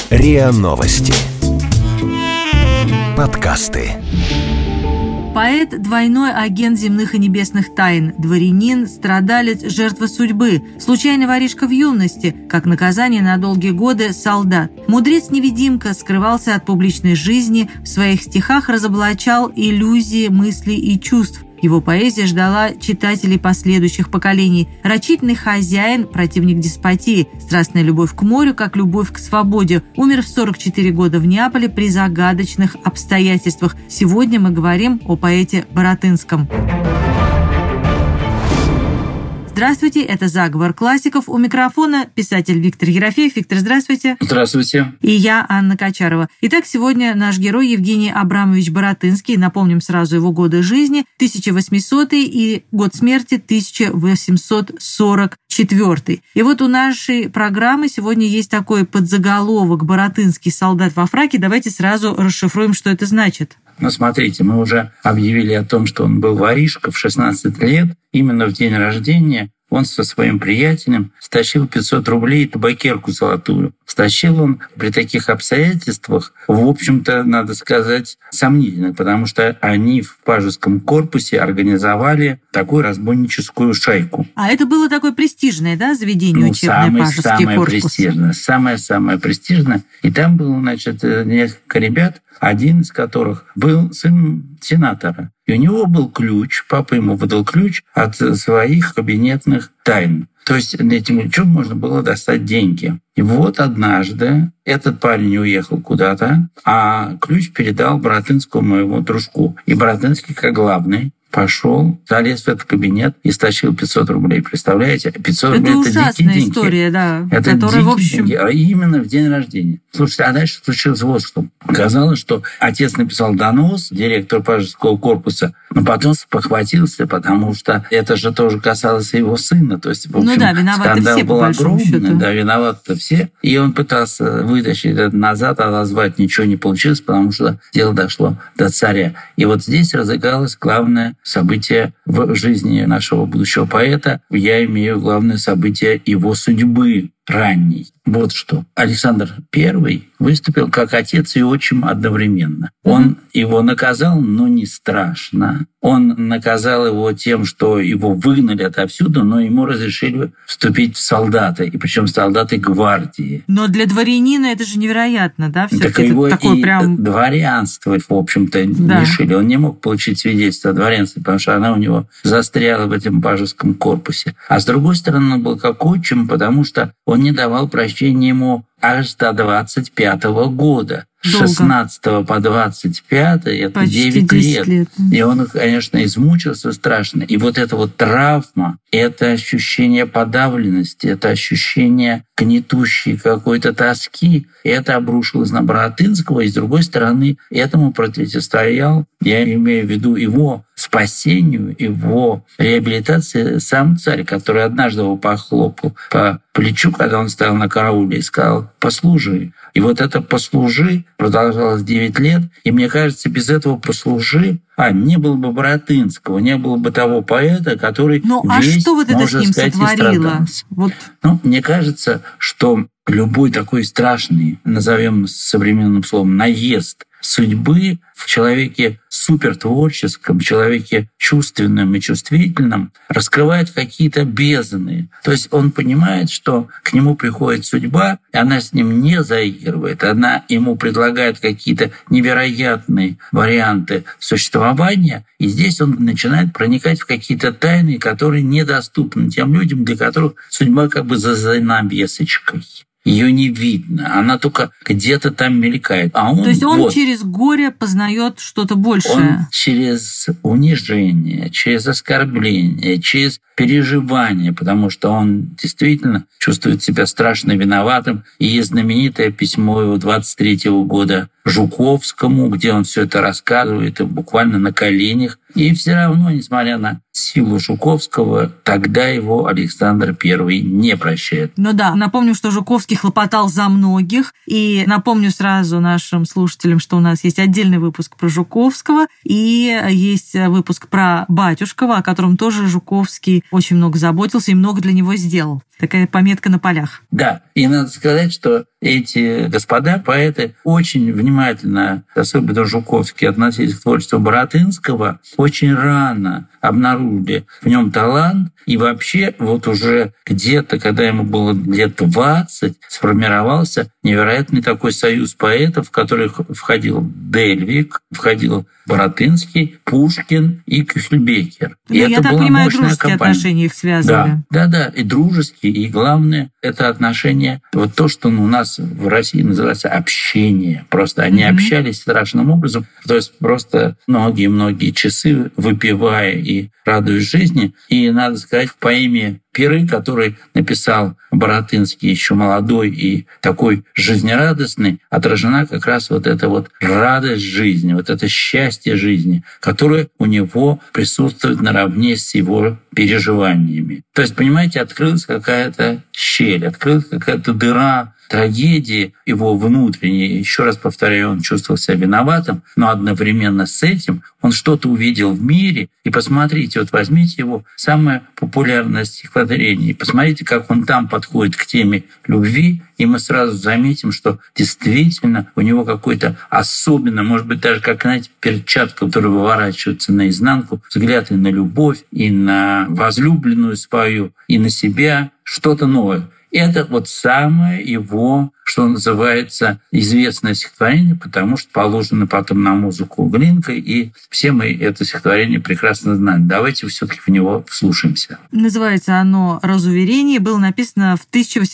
РИА Новости. Подкасты. Поэт, двойной агент земных и небесных тайн, дворянин, страдалец, жертва судьбы, случайный воришка в юности, как наказание на долгие годы солдат. Мудрец-невидимка скрывался от публичной жизни, в своих стихах разоблачал иллюзии мыслей и чувств. Его поэзия ждала читателей последующих поколений. Рачительный хозяин, противник деспотии, страстная любовь к морю, как любовь к свободе. Умер в 44 года в Неаполе при загадочных обстоятельствах. Сегодня мы говорим о поэте Баратынском. Здравствуйте, это «Заговор классиков». У микрофона писатель Виктор Ерофеев. Виктор, здравствуйте. Здравствуйте. И я, Анна Качарова. Итак, сегодня наш герой Евгений Абрамович Баратынский. Напомним сразу его годы жизни. 1800 и год смерти 1844. И вот у нашей программы сегодня есть такой подзаголовок «Баратынский солдат во фраке». Давайте сразу расшифруем, что это значит. Ну, смотрите, мы уже объявили о том, что он был воришка в 16 лет. Именно в день рождения он со своим приятелем стащил 500 рублей и табакерку золотую. Стащил он при таких обстоятельствах, в общем-то, надо сказать, сомнительно, потому что они в Пажеском корпусе организовали такую разбойническую шайку. А это было такое престижное, да, заведение учебное, Пажеский корпус? Самое престижное. И там было, значит, несколько ребят, один из которых был сын сенатора. И у него был ключ, папа ему выдал ключ от своих кабинетных тайн. То есть этим ключом можно было достать деньги. И вот однажды этот парень уехал куда-то, а ключ передал Баратынскому, моему дружку. И Баратынский, как главный, пошел, залез в этот кабинет и стащил 500 рублей. Представляете? 500 рублей — это ужасная дикие история, да. Это которая, в общем... деньги, а именно в день рождения. Слушайте, а дальше случилось вот что. Оказалось, что отец написал донос директору Пажеского корпуса, но потом похватился, потому что это же тоже касалось его сына. То есть, в общем, скандал все, был огромный. Счету. Да, виноваты все. И он пытался вытащить это назад, отозвать. Ничего не получилось, потому что дело дошло до царя. И вот здесь разыгралось главное событие в жизни нашего будущего поэта. Я имею главное событие его судьбы ранней. Вот что. Александр I выступил как отец и отчим одновременно. Он его наказал, но не страшно. Он наказал его тем, что его выгнали отовсюду, но ему разрешили вступить в солдаты, и причем солдаты гвардии. Но для дворянина это же невероятно, да? Так его и дворянство, в общем-то, лишили. Он не мог получить свидетельство о дворянстве, потому что она у него застряла в этом Пажеском корпусе. А с другой стороны, он был как отчим, потому что он не давал прощения ему аж до 25-го года. С 16 по 25 это почти 9 лет. И он, конечно, измучился страшно. И вот эта вот травма, это ощущение подавленности, это ощущение гнетущей какой-то тоски, это обрушилось на Баратынского. И, с другой стороны, этому противостоял, я имею в виду его спасению, его реабилитации, сам царь, который однажды его похлопал по плечу, когда он стоял на карауле, и сказал: «Послужи». И вот это «послужи» продолжалось 9 лет. И мне кажется, без этого «послужи» не было бы Баратынского, не было бы того поэта, который весь, что вот это можно с ним сказать, сотворило? Мне кажется, что любой такой страшный, назовем современным словом, наезд судьбы в человеке супертворческом, человеке чувственном и чувствительном раскрывает какие-то бездны. То есть он понимает, что к нему приходит судьба, и она с ним не заигрывает, она ему предлагает какие-то невероятные варианты существования, и здесь он начинает проникать в какие-то тайны, которые недоступны тем людям, для которых судьба как бы за занавесочкой. Ее не видно, она только где-то там мелькает. То есть он через горе познает что-то большее? Он через унижение, через оскорбление, через переживание, потому что он действительно чувствует себя страшно виноватым. И есть знаменитое письмо его 23-го года Жуковскому, где он все это рассказывает, и буквально на коленях. И все равно, несмотря на силу Жуковского, тогда его Александр I не прощает. Напомню, что Жуковский хлопотал за многих. И напомню сразу нашим слушателям, что у нас есть отдельный выпуск про Жуковского и есть выпуск про Батюшкова, о котором тоже Жуковский очень много заботился и много для него сделал. такая пометка на полях. Да, и надо сказать, что эти господа поэты очень внимательно, особенно Жуковский, относились к творчеству Баратынского, очень рано обнаружили в нем талант, и вообще вот уже где-то, когда ему было лет 20, сформировался невероятный такой союз поэтов, в который входил Дельвиг, входил Баратынский, Пушкин и Кюхельбекер. И это я так была понимаю, мощная дружеские компания. отношения их связывали. Да, и дружеские, и главное, это отношения, вот то, что у нас в России называется общение. Просто они общались страшным образом, то есть просто многие-многие часы выпивая и радуясь жизни. И, надо сказать, в поэме «Пиры», который написал Баратынский еще молодой и такой жизнерадостный, отражена как раз вот эта вот радость жизни, вот это счастье жизни, которое у него присутствует наравне с его переживаниями. То есть, понимаете, открылась какая-то щель, открылась какая-то дыра трагедии его внутренней. Еще раз повторяю, он чувствовал себя виноватым, но одновременно с этим он что-то увидел в мире. И посмотрите, вот возьмите его самое популярное стихотворение, и посмотрите, как он там подходит к теме любви, и мы сразу заметим, что действительно у него какой-то особенно, может быть, даже как, знаете, перчатка, которая выворачивается наизнанку, взгляд и на любовь, и на возлюбленную свою, и на себя, что-то новое. Это вот самое его, что называется, известное стихотворение, потому что положено потом на музыку Глинкой, и все мы это стихотворение прекрасно знаем. Давайте все-таки в него вслушаемся. Называется оно «Разуверение», было написано в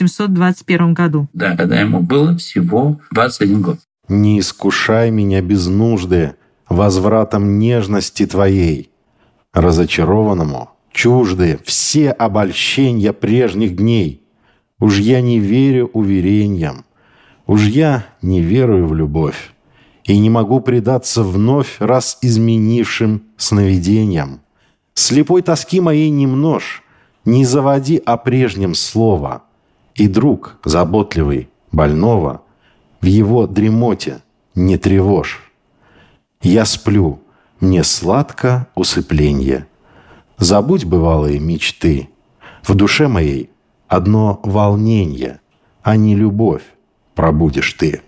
1821 году. Да, когда ему было всего 21 год. «Не искушай меня без нужды возвратом нежности твоей, разочарованному чужды все обольщения прежних дней. Уж я не верю уверениям, уж я не верую в любовь, и не могу предаться вновь раз изменившим сновидениям. Слепой тоски моей не множь, не заводи о прежнем слова, и друг, заботливый, больного, в его дремоте не тревожь. Я сплю, мне сладко усыпленье. Забудь бывалые мечты, в душе моей одно волнение, а не любовь пробудешь ты».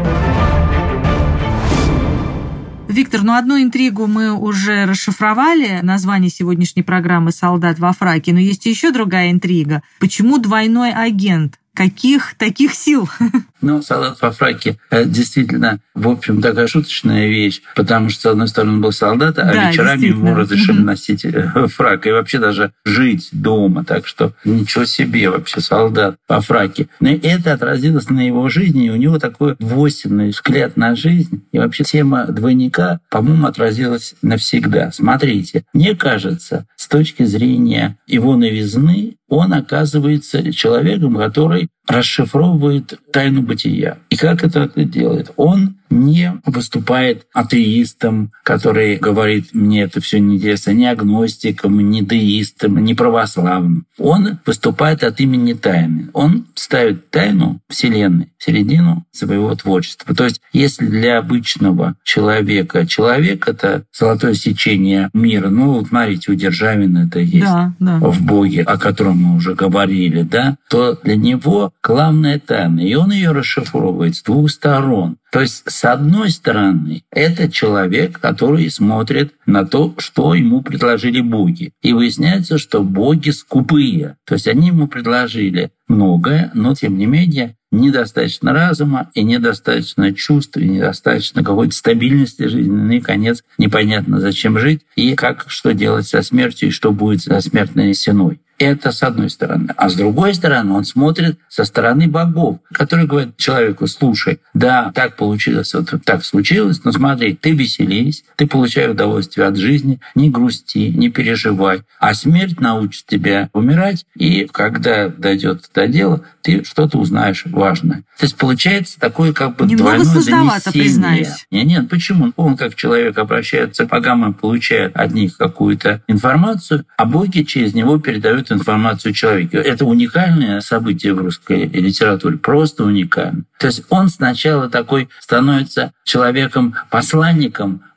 Виктор, одну интригу мы уже расшифровали, название сегодняшней программы «Солдат во фраке», но есть еще другая интрига. Почему двойной агент? Каких таких сил? «Солдат во фраке» действительно, в общем, такая шуточная вещь, потому что, с одной стороны, он был солдат, а вечерами ему разрешили носить фрак и вообще даже жить дома. Так что ничего себе вообще солдат во фраке. Но это отразилось на его жизни, и у него такой двойственный взгляд на жизнь. И вообще тема двойника, по-моему, отразилась навсегда. Смотрите, мне кажется, с точки зрения его новизны, он оказывается человеком, который расшифровывает тайну бытия. И как это делает? Он не выступает атеистом, который говорит, мне это все не интересно, не агностиком, не деистом, не православным. Он выступает от имени тайны. Он ставит тайну Вселенной в середину своего творчества. То есть, если для обычного человека человек — это золотое сечение мира, смотрите, у Державина это есть в Боге, о котором мы уже говорили, то для него главная тайна, и он ее расшифровывает с двух сторон. То есть, с одной стороны, это человек, который смотрит на то, что ему предложили боги. И выясняется, что боги скупые. То есть, они ему предложили многое, но, тем не менее, недостаточно разума, и недостаточно чувств, и недостаточно какой-то стабильности жизненной. И, конец, непонятно, зачем жить, и что делать со смертью, и что будет со смертной стеной. Это с одной стороны. А с другой стороны, он смотрит со стороны богов, которые говорят человеку: слушай, да, так получилось, вот так случилось, но смотри, ты веселись, ты получай удовольствие от жизни, не грусти, не переживай. А смерть научит тебя умирать, и когда дойдет до дела, ты что-то узнаешь важное. То есть получается такое двойное донесение. Признаюсь. Нет, почему? Он как человек обращается к богам и получает от них какую-то информацию, а боги через него передают информацию человеку. Это уникальное событие в русской литературе, просто уникально. То есть он сначала такой становится человеком-посланником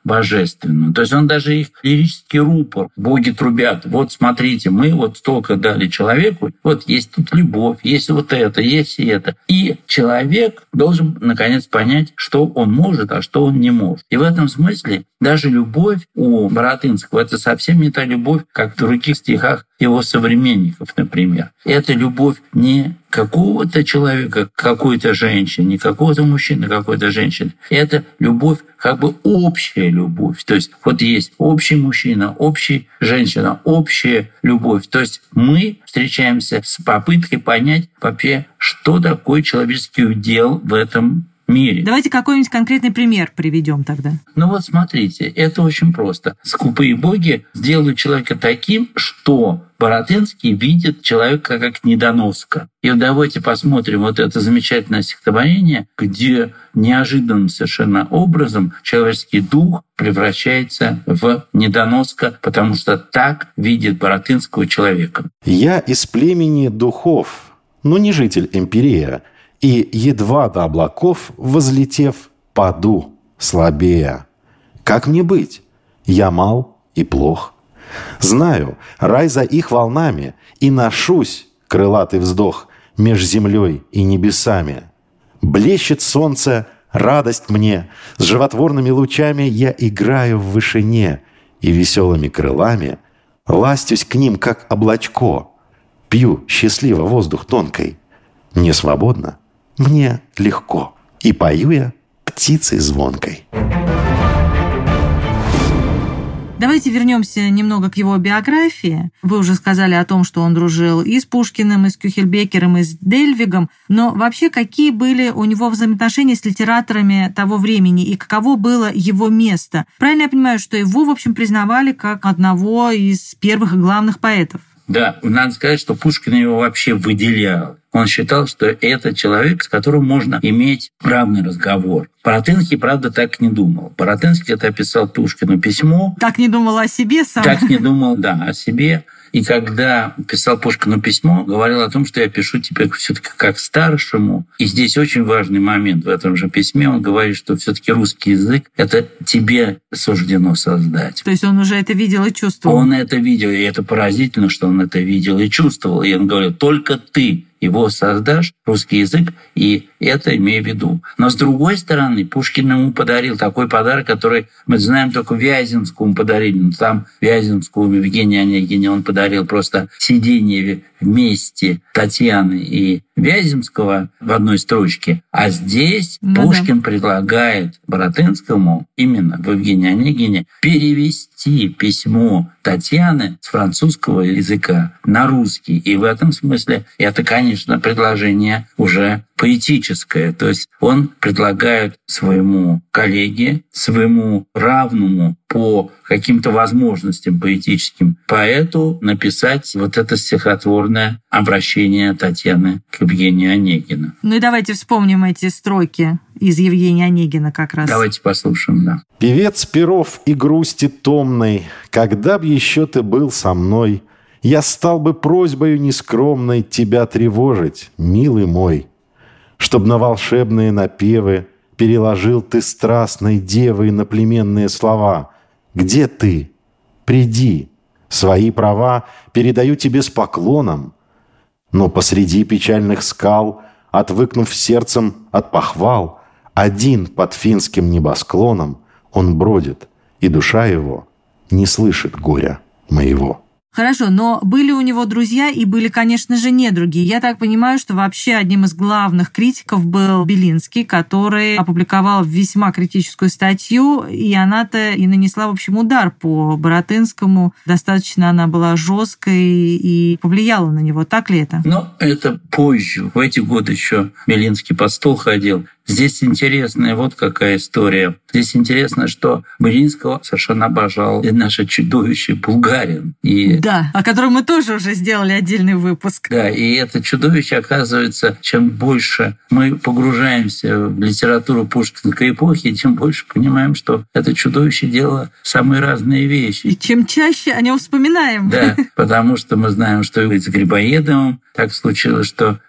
божественную. То есть он даже их лирический рупор. Боги трубят. Вот смотрите, мы вот столько дали человеку. Вот есть тут любовь, есть вот это, есть и это. И человек должен, наконец, понять, что он может, а что он не может. И в этом смысле даже любовь у Баратынского — это совсем не та любовь, как в других стихах его современников, например. Это любовь не какого-то человека к какой-то женщине, не какого-то мужчины к какой-то женщине. Это любовь, как бы общая любовь. То есть вот есть общий мужчина, общая женщина, общая любовь. То есть мы встречаемся с попыткой понять вообще, что такое человеческий удел в этом мире. Давайте какой-нибудь конкретный пример приведем тогда. Ну вот смотрите, это очень просто. Скупые боги сделают человека таким, что Баратынский видит человека как недоноска. И вот давайте посмотрим вот это замечательное стихотворение, где неожиданным совершенно образом человеческий дух превращается в недоноска, потому что так видит Баратынского человека. «Я из племени духов, но не житель Эмпирея, и, едва до облаков возлетев, паду, слабея. Как мне быть? Я мал и плох. Знаю, рай за их волнами, и ношусь, крылатый вздох, меж землей и небесами. Блещет солнце, радость мне, с животворными лучами я играю в вышине, и веселыми крылами ластюсь к ним, как облачко. Пью счастливо воздух тонкой. Мне свободно, мне легко, и пою я птицей звонкой». Давайте вернемся немного к его биографии. Вы уже сказали о том, что он дружил и с Пушкиным, и с Кюхельбекером, и с Дельвигом. Но вообще, какие были у него взаимоотношения с литераторами того времени, и каково было его место? Правильно я понимаю, что его, в общем, признавали как одного из первых и главных поэтов? Да, надо сказать, что Пушкин его вообще выделял. Он считал, что это человек, с которым можно иметь равный разговор. Баратынский, правда, так не думал. Баратынский это описал Пушкину письмо. Так не думал о себе сам? Так не думал, да, о себе. И когда писал Пушкину письмо, говорил о том, что я пишу тебе все-таки как старшему. И здесь очень важный момент в этом же письме. Он говорит, что все-таки русский язык — это тебе суждено создать. То есть он уже это видел и чувствовал? Он это видел, и это поразительно, что он это видел и чувствовал. И он говорит, только ты его создашь, русский язык, и это имею в виду. Но с другой стороны, Пушкин ему подарил такой подарок, который мы знаем только Вяземскому подарили. Но там Вяземскому, Евгению Онегине он подарил просто сидение вместе Татьяны и Вяземского в одной строчке. А здесь Пушкин предлагает Баратынскому именно в Евгении Онегине перевести письмо Татьяны с французского языка на русский. И в этом смысле это, конечно, предложение уже поэтическое. То есть он предлагает своему коллеге, своему равному по каким-то возможностям поэтическим поэту написать вот это стихотворное обращение Татьяны к Евгению Онегину. Ну и давайте вспомним эти строки из Евгения Онегина как раз. Давайте послушаем, да. «Певец перов и грусти томной, когда б еще ты был со мной, я стал бы просьбою нескромной тебя тревожить, милый мой, чтоб на волшебные напевы переложил ты страстной девы иноплеменные слова. Где ты? Приди, свои права передаю тебе с поклоном. Но посреди печальных скал, отвыкнув сердцем от похвал, один под финским небосклоном он бродит, и душа его не слышит горя моего». Хорошо, но были у него друзья и были, конечно же, недруги. Я так понимаю, что вообще одним из главных критиков был Белинский, который опубликовал весьма критическую статью, и она-то и нанесла, в общем, удар по Баратынскому. Достаточно она была жесткой и повлияла на него. Так ли это? Но это позже. В эти годы еще Белинский под стол ходил. Здесь интересная вот какая история. Здесь интересно, что Белинского совершенно обожал и наше чудовище Булгарин. И да, о котором мы тоже уже сделали отдельный выпуск. Да, и это чудовище, оказывается, чем больше мы погружаемся в литературу пушкинской эпохи, тем больше понимаем, что это чудовище делало самые разные вещи. И чем чаще о нем вспоминаем. Да, потому что мы знаем, что и с Грибоедовым так случилось, что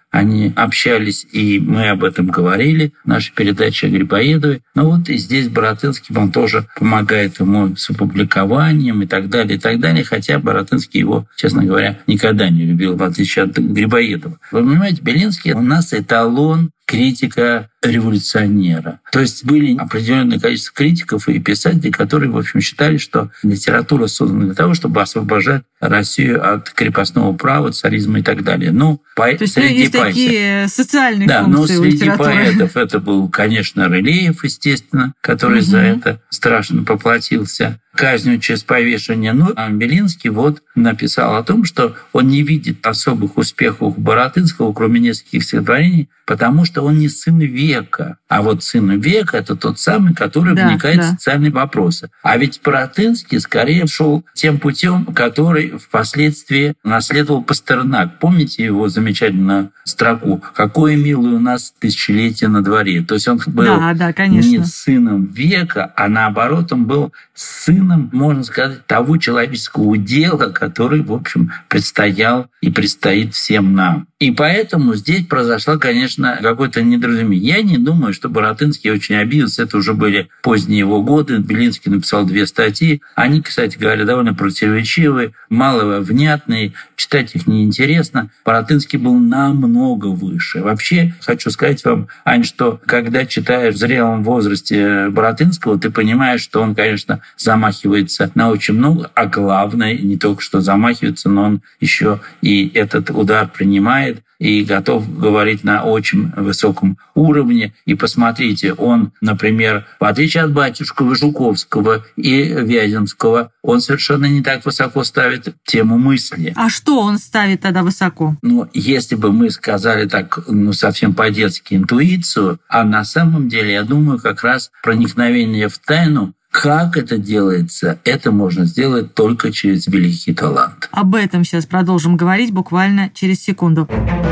они общались, и мы об этом говорили в нашей передаче о Грибоедове. Но вот и здесь Баратынский, он тоже помогает ему с опубликованием и так далее, хотя Баратынский его, честно говоря, никогда не любил, в отличие от Грибоедова. Вы понимаете, Белинский у нас эталон критика революционера. То есть были определенное количество критиков и писателей, которые, в общем, считали, что литература создана для того, чтобы освобождать Россию от крепостного права, царизма и так далее. Ну, то есть есть такие социальные функции у среди литературы. поэтов это был, конечно, Рылеев, естественно, который за это страшно поплатился казнью через повешение. Ну, а Белинский вот написал о том, что он не видит особых успехов Баратынского, кроме нескольких стихотворений, потому что он не сын века. А вот сын века — это тот самый, который вникает в социальные вопросы. А ведь Баратынский скорее шел тем путем, который впоследствии наследовал Пастернак. Помните его замечательную строку «Какое милое у нас тысячелетие на дворе». То есть он был не сыном века, а наоборот, он был сыном, можно сказать, того человеческого удела, который, в общем, предстоял и предстоит всем нам. И поэтому здесь произошло, конечно, какое-то недоразумение. Я не думаю, что Баратынский очень обиделся. Это уже были поздние его годы. Белинский написал 2 статьи. Они, кстати говоря, довольно противоречивые, мало внятные. Читать их неинтересно. Баратынский был намного выше. Вообще, хочу сказать вам, Ань, что когда читаешь в зрелом возрасте Баратынского, ты понимаешь, что он, конечно, замахивается на очень много, а главное, не только что замахивается, но он еще и этот удар принимает и готов говорить на очень высоком уровне. И посмотрите, он, например, в отличие от батюшкова Жуковского и Вяземского, он совершенно не так высоко ставит тему мысли. А что он ставит тогда высоко? Ну, если бы мы сказали так, совсем по-детски, интуицию, а на самом деле, я думаю, как раз проникновение в тайну, как это делается, это можно сделать только через великий талант. Об этом сейчас продолжим говорить буквально через секунду.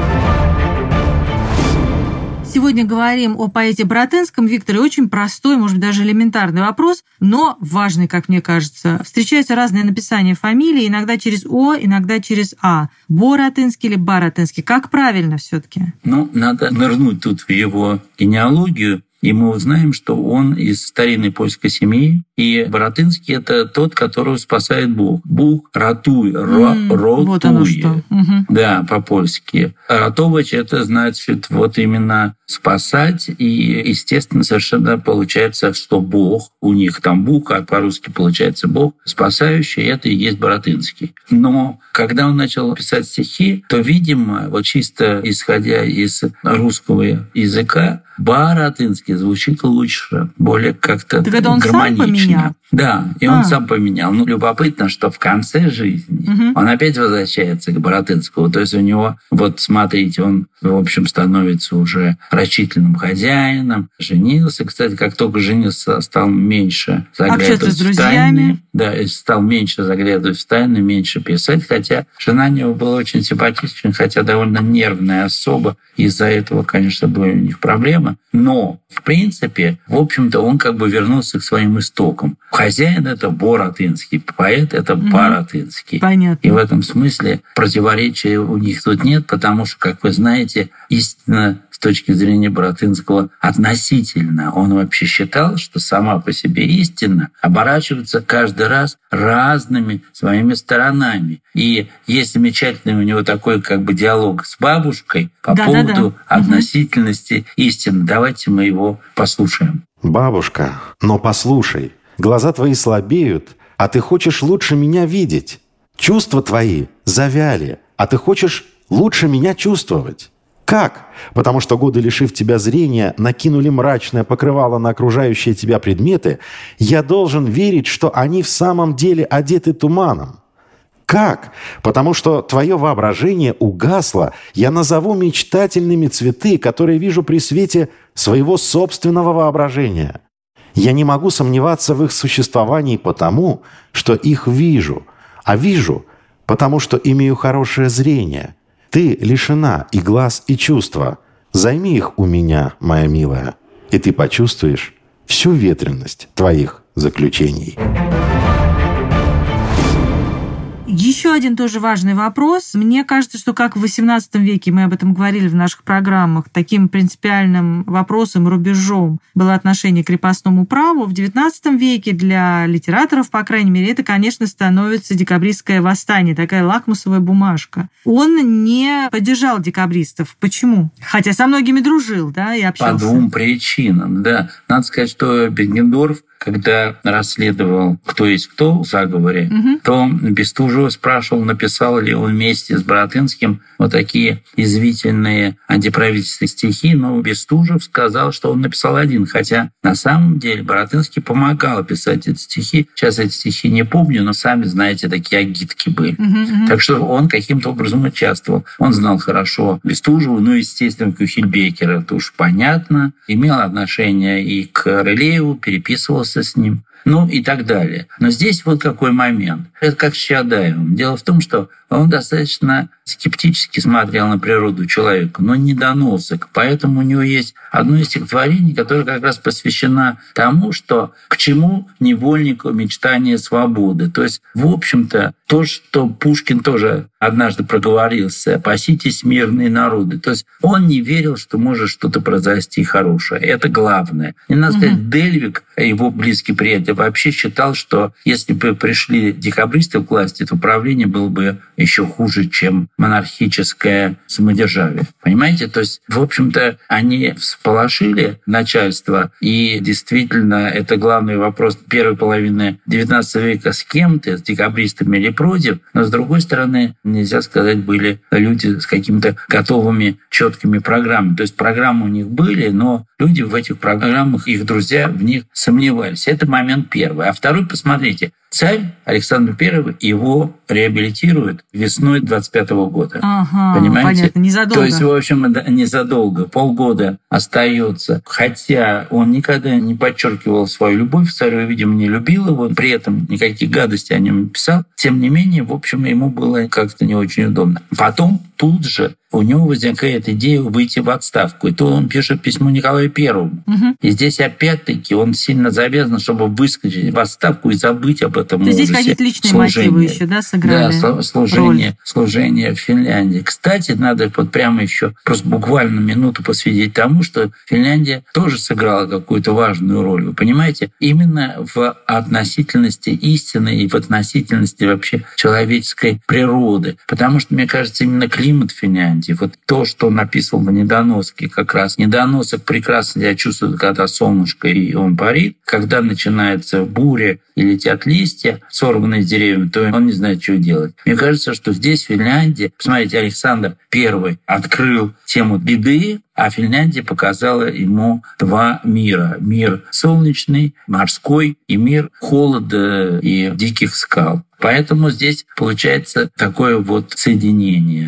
Сегодня говорим о поэте Баратынском. Виктор, и очень простой, может быть, даже элементарный вопрос, но важный, как мне кажется. Встречаются разные написания фамилии, иногда через О, иногда через А. Боратынский или Баратынский? Как правильно все-таки? Ну, надо нырнуть тут в его генеалогию, и мы узнаем, что он из старинной польской семьи, и Баратынский — это тот, которого спасает Бог. Бог ратуй, ротуй. Вот оно что. Да, по-польски. Ратовать — это значит вот именно спасать, и, естественно, совершенно получается, что Бог, у них там Бух, а по-русски получается Бог, спасающий, это и есть Баратынский. Но когда он начал писать стихи, то, видимо, вот чисто исходя из русского языка, Баратынский звучит лучше, более как-то гармонично. Да, и он сам поменял. Ну, любопытно, что в конце жизни он опять возвращается к Баратынскому. То есть у него, вот смотрите, он, в общем, становится уже рачительным хозяином, женился. Кстати, как только женился, стал меньше заглядывать в тайны. Да, стал меньше заглядывать в тайны, меньше писать. Хотя жена у него была очень симпатичная, хотя довольно нервная особа. Из-за этого, конечно, были у них проблемы. Но, в принципе, в общем-то, он как бы вернулся к своим истокам. Хозяин — это Боратынский, поэт — это Баратынский. Понятно. И в этом смысле противоречия у них тут нет, потому что, как вы знаете, истина с точки зрения Баратынского относительно. Он вообще считал, что сама по себе истина оборачивается каждый раз разными своими сторонами. И есть замечательный у него такой как бы диалог с бабушкой по поводу относительности истины. Давайте мы его послушаем. «Бабушка, но послушай, глаза твои слабеют, а ты хочешь лучше меня видеть. Чувства твои завяли, а ты хочешь лучше меня чувствовать. Как? Потому что годы, лишив тебя зрения, накинули мрачное покрывало на окружающие тебя предметы. Я должен верить, что они в самом деле одеты туманом. Как? Потому что твое воображение угасло. Я назову мечтательными цветы, которые вижу при свете своего собственного воображения. Я не могу сомневаться в их существовании потому, что их вижу. А вижу, потому что имею хорошее зрение. Ты лишена и глаз, и чувства. Займи их у меня, моя милая, и ты почувствуешь всю ветренность твоих заключений». Еще один тоже важный вопрос. Мне кажется, что как в XVIII веке, мы об этом говорили в наших программах, таким принципиальным вопросом, рубежом было отношение к крепостному праву, в XIX веке для литераторов, по крайней мере, это, конечно, становится декабристское восстание, такая лакмусовая бумажка. Он не поддержал декабристов. Почему? Хотя со многими дружил, да, и общался. По двум причинам, да. Надо сказать, что Бенкендорф, когда расследовал «Кто есть кто» в заговоре, то Бестужев спрашивал, написал ли он вместе с Баратынским вот такие язвительные антиправительственные стихи, но Бестужев сказал, что он написал один, хотя на самом деле Баратынский помогал писать эти стихи. Сейчас эти стихи не помню, но сами знаете, такие агитки были. Так что он каким-то образом участвовал. Он знал хорошо Бестужева, ну, естественно, Кюхельбекера, это уж понятно. Имел отношение и к Рылееву, переписывался с ним, ну и так далее. Но здесь вот какой момент. Это как с Чаадаевым. Дело в том, что он достаточно скептически смотрел на природу человека, но недоносок. Поэтому у него есть одно из стихотворений, которое как раз посвящено тому, что к чему невольнику мечтание свободы. То есть, в общем-то, то, что Пушкин тоже однажды проговорился: «Паситесь, мирные народы». То есть он не верил, что может что-то произойти хорошее. Это главное. И надо сказать, Дельвиг, его близкий приятель, вообще считал, что если бы пришли декабристы к власти, то правление было бы еще хуже, чем монархическое самодержавие. Понимаете? То есть, в общем-то, они всполошили начальство, и действительно, это главный вопрос первой половины XIX века: с кем ты, с декабристами или против? Но, с другой стороны, нельзя сказать, были люди с какими-то готовыми четкими программами. То есть программы у них были, но люди в этих программах, их друзья в них сомневались. Это момент первый. А второй, посмотрите, царь Александр I его реабилитирует весной 25 года. Ага, понимаете? Понятно, незадолго. То есть, в общем, незадолго, полгода остается. Хотя он никогда не подчеркивал свою любовь к царю, видимо, не любил его, при этом никаких гадостей о нем не писал. Тем не менее, в общем, ему было как-то не очень удобно. Потом тут же у него возникает идея выйти в отставку. И то он пишет письмо Николаю Первому. И здесь опять-таки он сильно завязан, чтобы выскочить в отставку и забыть об этом ужасе. Здесь какие-то личные мотивы еще, да, сыграли? Да, служение в Финляндии. Кстати, надо вот прямо еще просто буквально минуту посвятить тому, что Финляндия тоже сыграла какую-то важную роль. Вы понимаете? Именно в относительности истины и в относительности вообще человеческой природы. Потому что, мне кажется, именно климат Финляндии, вот то, что написал в недоноске как раз. Недоносок прекрасно себя чувствует, когда солнышко и он парит. Когда начинается буря и летят листья, сорванные с деревьев, то он не знает, что делать. Мне кажется, что здесь Финляндия, посмотрите, Александр I открыл тему беды, а Финляндия показала ему два мира. Мир солнечный, морской, и мир холода и диких скал. Поэтому здесь получается такое вот соединение.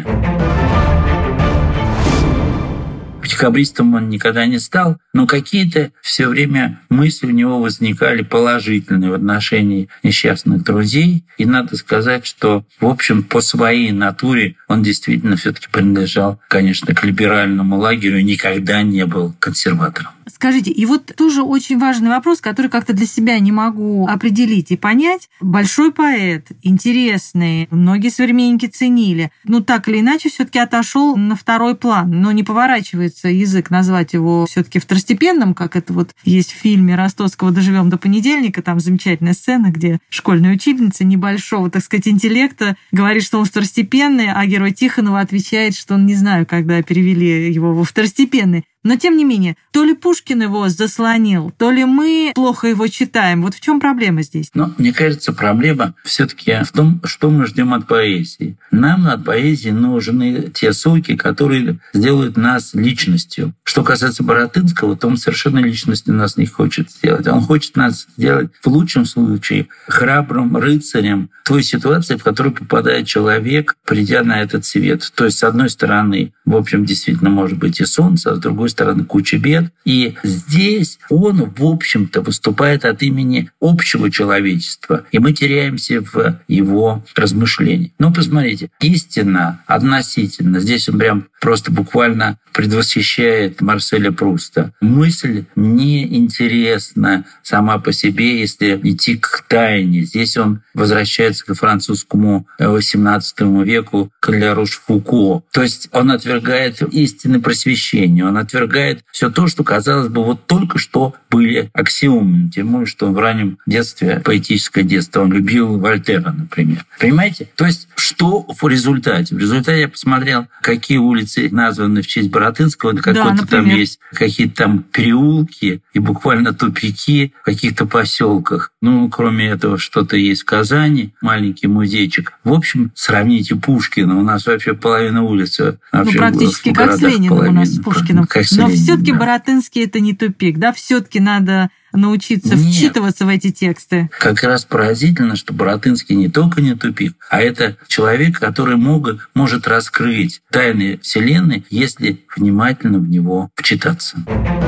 Декабристом он никогда не стал, но какие-то все время мысли у него возникали положительные в отношении несчастных друзей. И надо сказать, что, в общем, по своей натуре он действительно все-таки принадлежал, конечно, к либеральному лагерю и никогда не был консерватором. Скажите, и вот тоже очень важный вопрос, который как-то для себя не могу определить и понять. Большой поэт, интересный, многие современники ценили, но так или иначе все-таки отошел на второй план, но не поворачивается язык назвать его все-таки второстепенным, как это вот есть в фильме Ростоцкого «Доживем до понедельника», там замечательная сцена, где школьная учительница небольшого, так сказать, интеллекта говорит, что он второстепенный, а герой Тихонова отвечает, что он не знает, когда перевели его во второстепенный. Но, тем не менее, то ли Пушкин его заслонил, то ли мы плохо его читаем. Вот в чем проблема здесь? Но мне кажется, проблема все-таки в том, что мы ждем от поэзии. Нам от поэзии нужны те соки, которые сделают нас личностью. Что касается Баратынского, то он совершенно личностью нас не хочет сделать. Он хочет нас сделать, в лучшем случае, храбрым рыцарем той ситуации, в которую попадает человек, придя на этот свет. То есть, с одной стороны, в общем, действительно может быть и солнце, а с другой стороны, куча бед. И здесь он, в общем-то, выступает от имени общего человечества, и мы теряемся в его размышлениях. Но посмотрите, истина относительно, здесь он прям просто буквально предвосхищает Марселя Пруста. Мысль неинтересна сама по себе, если идти к тайне. Здесь он возвращается к французскому XVIII веку, к Ля Рош-Фуко. То есть он отвергает истины просвещения, он отвергает все то, что, казалось бы, вот только что были аксиомами. Тем более, что в раннем детстве, поэтическое детство, он любил Вольтера, например. Понимаете? То есть что в результате? В результате я посмотрел, какие улицы названы в честь Баратынского, какой-то там есть какие-то там переулки и буквально тупики в каких-то поселках. Ну, кроме этого, что-то есть в Казани, маленький музейчик. В общем, сравните Пушкина. У нас вообще половина улицы. Практически как с Лениным у нас с Пушкиным. Но все-таки Баратынский — это не тупик, да? Все-таки надо научиться вчитываться в эти тексты. Как раз поразительно, что Баратынский не только не тупик, а это человек, который может раскрыть тайны Вселенной, если внимательно в него вчитаться.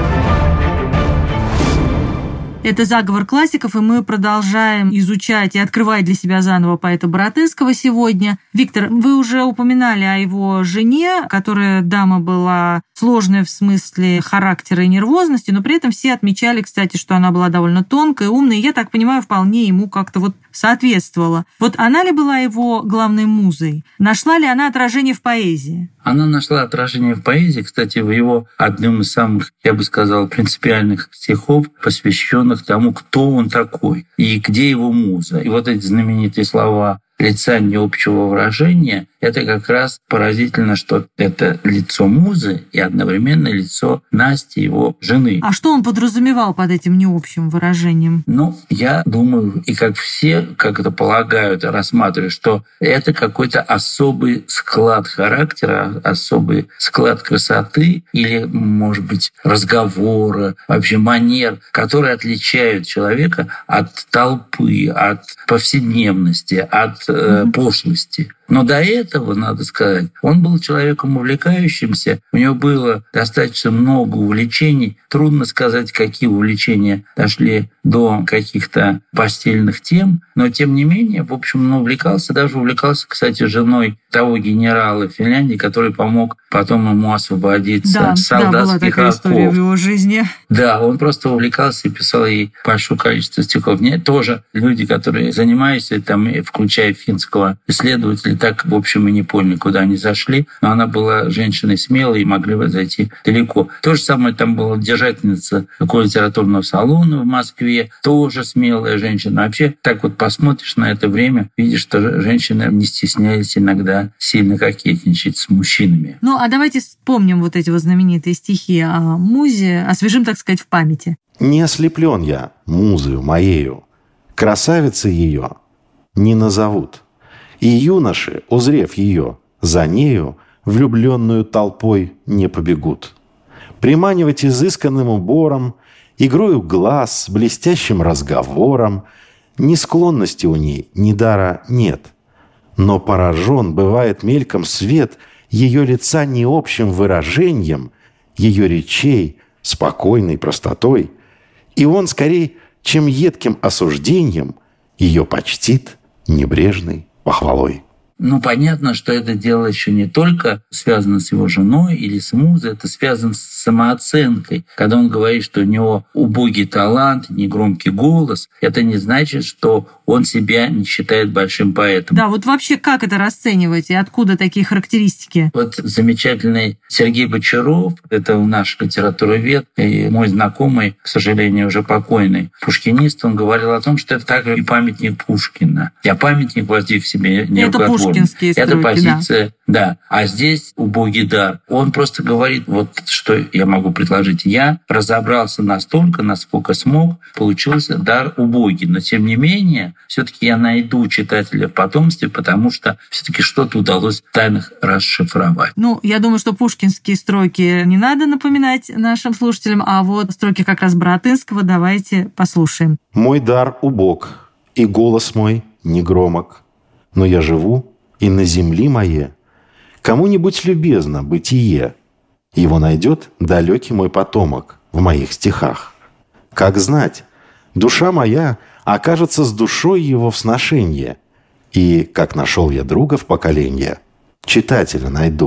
Это «Заговор классиков», и мы продолжаем изучать и открывать для себя заново поэта Баратынского сегодня. Виктор, вы уже упоминали о его жене, которая дама была сложная в смысле характера и нервозности, но при этом все отмечали, кстати, что она была довольно тонкая, умная, и я так понимаю, вполне ему как-то соответствовала. Вот она ли была его главной музой? Нашла ли она отражение в поэзии? Она нашла отражение в поэзии, кстати, в его одном из самых, я бы сказал, принципиальных стихов, посвященных тому, кто он такой и где его муза. И вот эти знаменитые слова «лица необщего выражения» — это как раз поразительно, что это лицо музы и одновременно лицо Насти, его жены. А что он подразумевал под этим необщим выражением? Я думаю, и как все, как это полагают, рассматривают, что это какой-то особый склад характера, особый склад красоты или, может быть, разговора, вообще манер, которые отличают человека от толпы, от повседневности, от пошлости. Но до этого, надо сказать, он был человеком увлекающимся, у него было достаточно много увлечений. Трудно сказать, какие увлечения дошли до каких-то постельных тем, но тем не менее, в общем, он увлекался, кстати, женой того генерала Финляндии, который помог потом ему освободиться с солдатских была такая история в его жизни. Да, он просто увлекался и писал ей большое количество стихов. Мне тоже люди, которые занимаются, включая финского исследователя, так, в общем, и не поняли, куда они зашли. Но она была женщиной смелой и могли бы зайти далеко. То же самое там была держательница такого литературного салона в Москве, тоже смелая женщина. Вообще, так посмотришь на это время, видишь, что женщины не стеснялись иногда сильно кокетничать с мужчинами. А давайте вспомним эти знаменитые стихи о музе, освежим, так сказать, в памяти. «Не ослеплен я музою моею, красавицы ее не назовут. И юноши, узрев ее, за нею влюбленную толпой не побегут. Приманивать изысканным убором, игрою глаз, блестящим разговором, ни склонности у ней, ни дара нет. Но поражен бывает мельком свет ее лица не общим выражением, ее речей спокойной простотой, и он скорей, чем едким осуждением, ее почтит небрежной похвалой». Понятно, что это дело еще не только связано с его женой или с музой, это связано с самооценкой. Когда он говорит, что у него убогий талант, негромкий голос, это не значит, что он себя не считает большим поэтом. Да, вообще как это расценивать и откуда такие характеристики? Замечательный Сергей Бочаров, это наш литературовед и мой знакомый, к сожалению, уже покойный пушкинист, он говорил о том, что это также и памятник Пушкина. Я памятник воздвиг себе неуготворный. Это позиция, да. А здесь убогий дар. Он просто говорит, что я могу предложить. Я разобрался настолько, насколько смог, получился дар убогий. Но тем не менее, все-таки я найду читателя в потомстве, потому что все-таки что-то удалось в тайнах расшифровать. Я думаю, что пушкинские строки не надо напоминать нашим слушателям, а строки как раз Баратынского давайте послушаем. «Мой дар убог, и голос мой негромок, но я живу, и на земли мое кому-нибудь любезно бытие. Его найдет далекий мой потомок в моих стихах. Как знать, душа моя окажется с душой его в сношенье, и, как нашел я друга в поколенье, читателя найду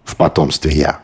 в потомстве я.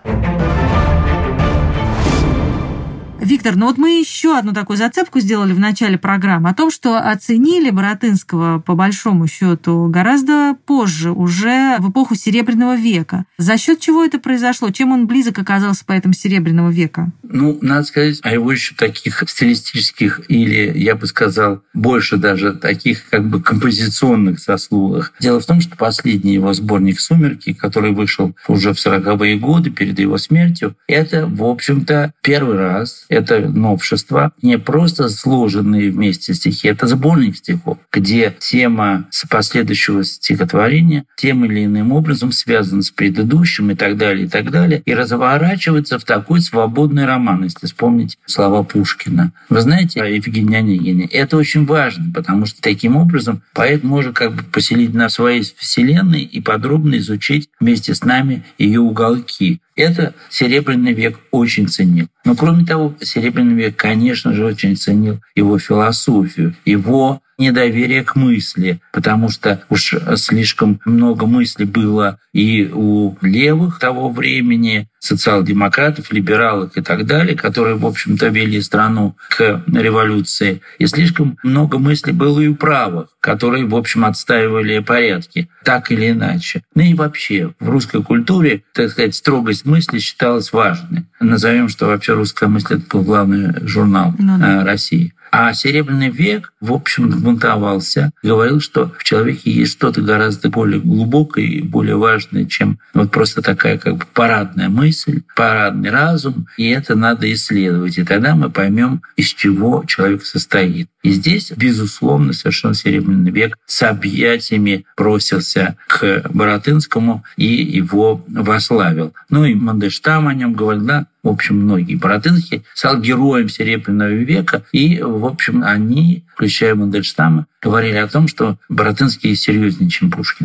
Виктор, ну вот мы еще одну такую зацепку сделали в начале программы о том, что оценили Баратынского, по большому счету, гораздо позже, уже в эпоху Серебряного века. За счет чего это произошло? Чем он близок оказался поэтам Серебряного века? Ну, надо сказать о его еще таких стилистических или, я бы сказал, больше даже таких как бы композиционных заслугах. Дело в том, что последний его сборник «Сумерки», который вышел уже в 40-е годы перед его смертью, это, в общем-то, первый раз, это новшество, не просто сложенные вместе стихи, это сборник стихов, где тема последующего стихотворения тем или иным образом связана с предыдущим и так далее, и разворачивается в такой свободный роман, если вспомнить слова Пушкина. Вы знаете о Евгении Онегине? Это очень важно, потому что таким образом поэт может как бы поселить на своей вселенной и подробно изучить вместе с нами ее уголки. Это Серебряный век очень ценил. Но кроме того, Серебряный век, конечно же, очень ценил его философию, его недоверие к мысли, потому что уж слишком много мыслей было и у левых того времени, социал-демократов, либералов и так далее, которые, в общем-то, вели страну к революции. И слишком много мыслей было и у правых, которые, в общем, отстаивали порядки, так или иначе. Ну и вообще, в русской культуре, так сказать, строгость мысли считалась важной. Назовем, что вообще «Русская мысль» — это был главный журнал России. А Серебряный век, в общем, бунтовался, говорил, что в человеке есть что-то гораздо более глубокое и более важное, чем вот просто такая как бы парадная мысль, парадный разум, и это надо исследовать. И тогда мы поймем, из чего человек состоит. И здесь, безусловно, совершенно Серебряный век с объятиями бросился к Баратынскому и его восславил. Ну и Мандельштам о нем говорил, да, в общем, многие. Баратынский стал героем Серебряного века, и, в общем, они, включая Мандельштама, говорили о том, что Баратынский серьезнее, чем Пушкин.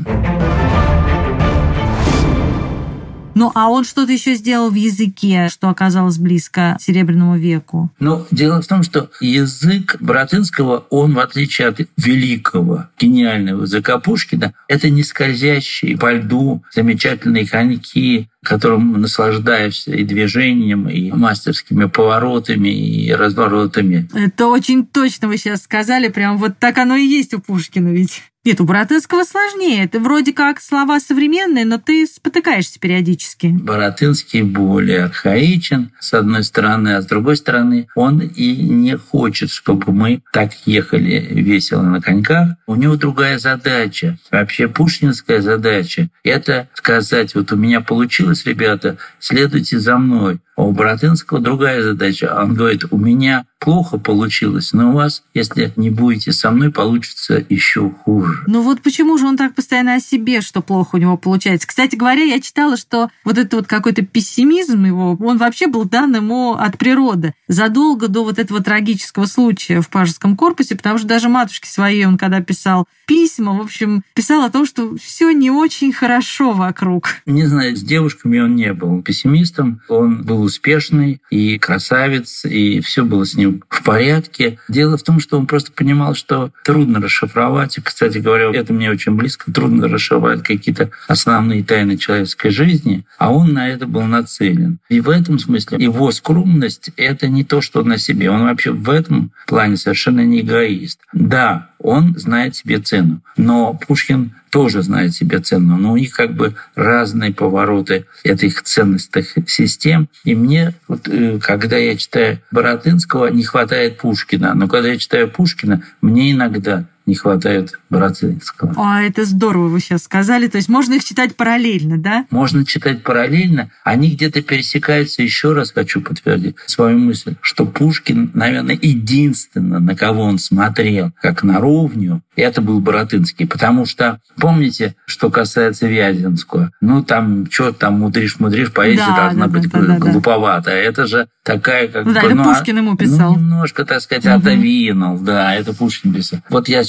Ну, а он что-то еще сделал в языке, что оказалось близко Серебряному веку? Ну, дело в том, что язык Баратынского, он, в отличие от великого, гениального языка Пушкина, это не скользящие по льду замечательные коньки, которым наслаждаешься и движением, и мастерскими поворотами, и разворотами. Это очень точно вы сейчас сказали, прям вот так оно и есть у Пушкина ведь. Нет, у Баратынского сложнее. Это вроде как слова современные, но ты спотыкаешься периодически. Баратынский более архаичен, с одной стороны, а с другой стороны, он и не хочет, чтобы мы так ехали весело на коньках. У него другая задача. Вообще пушкинская задача — это сказать, вот у меня получилось, ребята, следуйте за мной. А у Баратынского другая задача. Он говорит, у меня плохо получилось, но у вас, если не будете со мной, получится еще хуже. Ну вот почему же он так постоянно о себе, что плохо у него получается? Кстати говоря, я читала, что вот этот вот какой-то пессимизм его, он вообще был дан ему от природы. Задолго до вот этого трагического случая в Пажеском корпусе, потому что даже матушке своей он, когда писал письма, в общем, писал о том, что все не очень хорошо вокруг. Не знаю, с девушками он не был пессимистом, он был успешный и красавец, и все было с ним в порядке. Дело в том, что он просто понимал, что трудно расшифровать, и, кстати говоря, это мне очень близко, трудно расшифровать какие-то основные тайны человеческой жизни, а он на это был нацелен. И в этом смысле его скромность — это не то, что на себе. Он вообще в этом плане совершенно не эгоист. Да, он знает себе цену, но Пушкин тоже знает себе цену, но у них как бы разные повороты этих ценностных систем. И мне, вот, когда я читаю Баратынского, не хватает Пушкина, но когда я читаю Пушкина, мне иногда не хватает Баратынского. А это здорово вы сейчас сказали. То есть можно их читать параллельно, да? Можно читать параллельно. Они где-то пересекаются. Еще раз хочу подтвердить свою мысль, что Пушкин, наверное, единственный, на кого он смотрел как на ровню, это был Баратынский. Потому что, помните, что касается Вяземского? Ну, там, что там мудришь, поэзия должна быть глуповата. Это же такая, как бы... Да, это Пушкин ему писал. Ну, немножко, так сказать, отодвинул. Да, это Пушкин писал. Вот я сейчас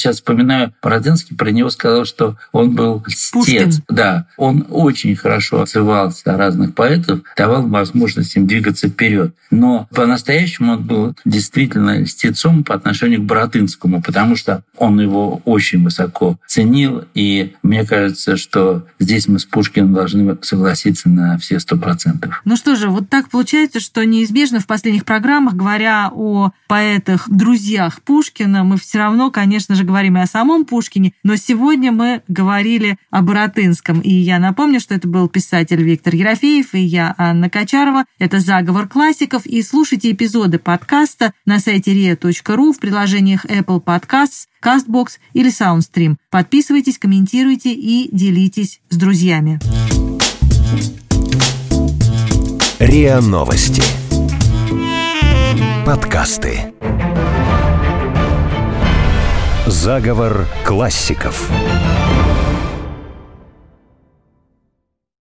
сейчас вспоминаю, Боротынский про него сказал, что он был льстец. Пушкин. Да, он очень хорошо отзывался о разных поэтов, давал возможность им двигаться вперед. Но по-настоящему он был действительно льстецом по отношению к Боротынскому, потому что он его очень высоко ценил. И мне кажется, что здесь мы с Пушкиным должны согласиться на все 100%. Ну что же, вот так получается, что неизбежно в последних программах, говоря о поэтах, друзьях Пушкина, мы все равно, конечно же, говорим и о самом Пушкине, но сегодня мы говорили о Боротынском. И я напомню, что это был писатель Виктор Ерофеев и я, Анна Качарова. Это «Заговор классиков». И слушайте эпизоды подкаста на сайте ria.ru, в приложениях Apple Podcasts, CastBox или SoundStream. Подписывайтесь, комментируйте и делитесь с друзьями. РИА Новости. Подкасты. Заговор классиков.